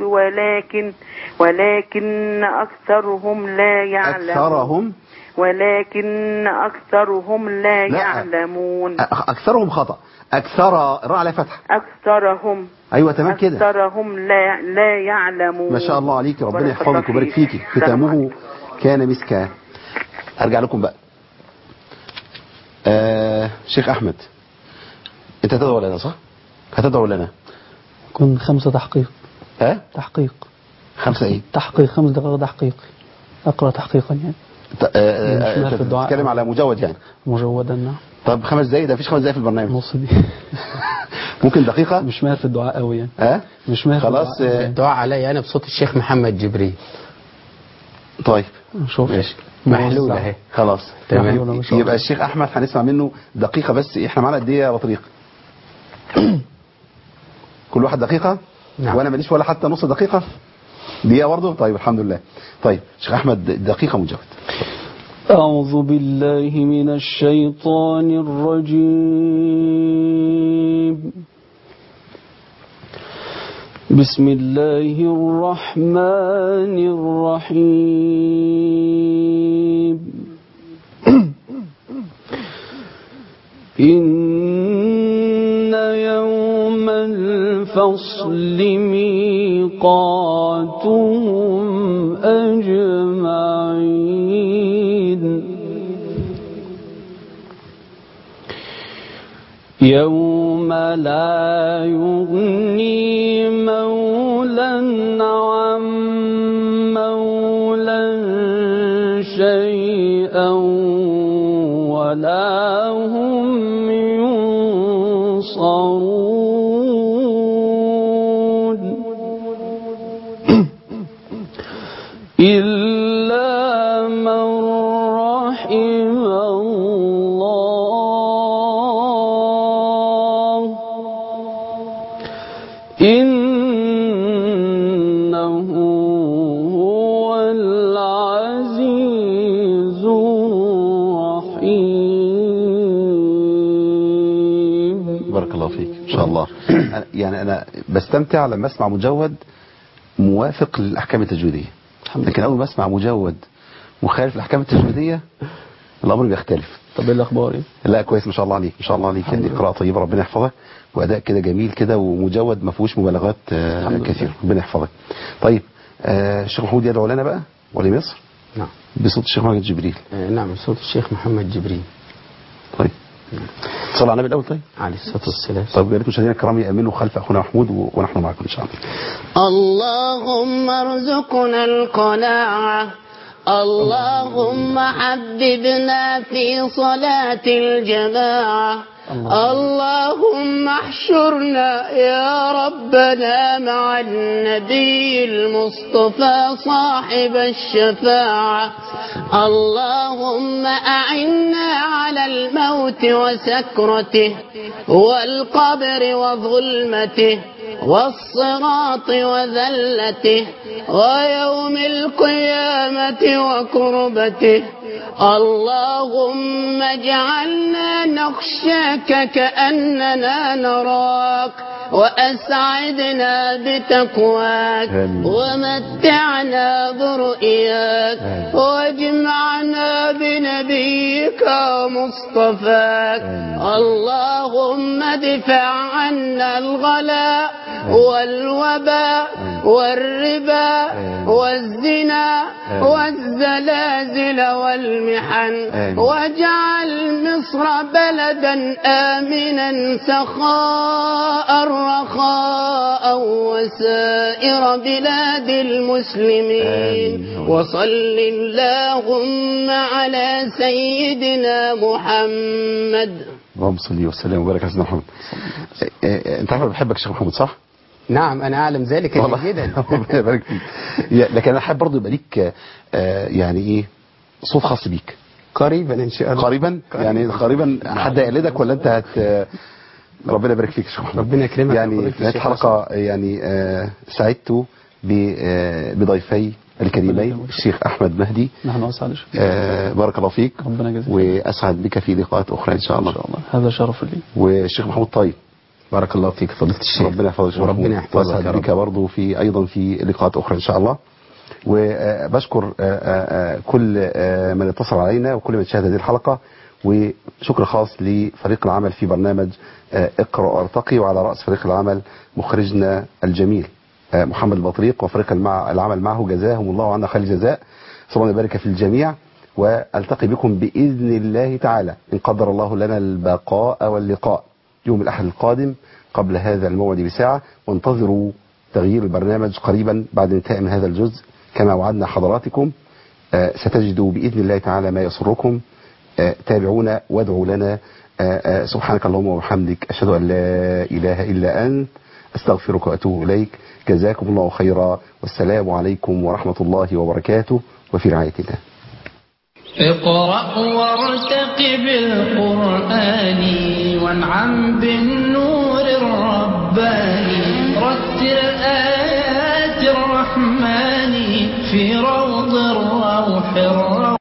ولكن أكثرهم لا يعلمون ولكن أكثرهم لا يعلمون. أكثرهم خطأ. أكثر راء على فتح. أكثرهم. أيوة تمام كده. أكثرهم لا يعلمون. ما شاء الله عليك، ربنا يحفظك ويبارك فيك. ختامه كان مسكا. أرجع لكم بقى. شيخ أحمد، أنت هتدعو لنا صح؟ هتدعو لنا. كن 5 تحقيق. تحقيق. 5 إيه؟ تحقيق 5 دقائق تحقيق. أقرأ تحقيقا يعني. تتكلم على مجود يعني. مجودا نعم. طب 5 دقايق، ده مفيش 5 دقايق في البرنامج. نص دي. ممكن دقيقة. مش ماهر في الدعاء قوي يعني. مش ماهر خلاص. الدعاء علي انا بصوت الشيخ محمد جبريل. طيب شوف ماشي محلولة اهي. خلاص تمام. يبقى الشيخ احمد هنسمع منه دقيقة بس. احنا معانا قد ايه يا بطريق؟ كل واحد دقيقة. نعم. وانا ماليش ولا حتى نص دقيقة. دقيقة برضه. طيب الحمد لله. طيب شيخ احمد دقيقة مجود. أعوذ بالله من الشيطان الرجيم. بسم الله الرحمن الرحيم. إن يوم الفصل ميقاتهم أجمعين. يوم لا يغني مولى عن مولى شيئا ولا هم ينصرون إلا من رحم الله إنه هو العزيز الرحيم. بارك الله فيك ان شاء الله. يعني انا بستمتع لما اسمع مجود موافق للاحكام التجويديه، لكن اول ما اسمع مجود مخالف للاحكام التجويديه الامر بيختلف. طب ايه الاخبار ايه؟ لا كويس ما شاء الله عليك، ما شاء الله عليك. يعني قراءه طيبه ربنا يحفظك، واداء كده جميل كده، ومجود ما فيهوش مبالغات كثير. ربنا يحفظك. طيب الشيخ محمود يدعو لنا بقى ولي مصر. نعم. بصوت الشيخ محمد جبريل. نعم بصوت الشيخ محمد جبريل. طيب صلى على النبي الاول. طيب عليه الصلاه والسلام. طيب يا ريت مشاهدينا الكرام يامنوا خلف اخونا محمود ونحن معكم ان شاء الله. اللهم ارزقنا القناعة. اللهم حببنا في صلاة الجماعة. اللهم احشرنا يا ربنا مع النبي المصطفى صاحب الشفاعة. اللهم أعنا على الموت وسكرته والقبر وظلمته والصراط وذلته ويوم القيامة وكربته. اللهم اجعلنا نخشاك كأننا نراك، وأسعدنا بتقواك، ومتعنا برؤياك، واجمعنا بنبيك ومصطفاك. اللهم ادفع عنا الغلاء والوباء والربا والزنا والزلازل والمحن، واجعل مصر بلدا آمنا سخاء رخاء وسائر بلاد المسلمين. وصل اللهم على سيدنا محمد. اللهم صل وسلم وبارك على سيدنا محمد. انت عارف بحبك يا شيخ محمود صح؟ نعم أنا أعلم ذلك جدا. ربنا يبارك فيك. لكن أنا حابب برضه يبقى ليك يعني إيه صوت خاص بيك. قريبا ان شاء الله. قريبا يعني قريبا حد يقلدك ولا انت ربنا يبارك فيك يا شيخ محمد. ربنا يكرمك. يعني في الحلقه يعني سعدت بضيفي الكريمين الشيخ احمد مهدي. نحن اسعد. بارك الله فيك. ربنا يجزيك. واسعد بك في لقاءات اخرى ان شاء الله. هذا شرف لي. والشيخ محمود طيب. بارك الله فيك فضيلة الشيخ. ربنا يحفظك وربنا يحفظك. واسعد بك برضه في ايضا في لقاءات اخرى ان شاء الله. وبشكر كل من اتصل علينا وكل من شاهد هذه الحلقة، وشكر خاص لفريق العمل في برنامج اقرأ وارتقي، وعلى رأس فريق العمل مخرجنا الجميل محمد البطريق وفريق العمل معه، جزاهم الله عنا خير الجزاء. الله يبارك في الجميع، والتقي بكم بإذن الله تعالى إن قدر الله لنا البقاء واللقاء يوم الأحد القادم قبل هذا الموعد بساعة، وانتظروا تغيير البرنامج قريبا بعد انتهاء من هذا الجزء كما وعدنا حضراتكم. ستجدوا بإذن الله تعالى ما يسركم. تابعونا وادعوا لنا. سبحانك اللهم وبحمدك، أشهد أن لا إله إلا أنت، أستغفرك وأتوب إليك. جزاكم الله خيرا، والسلام عليكم ورحمة الله وبركاته، وفي رعاية الله. اقرأ وارتقب القرآن وانعم بالنور الرباني.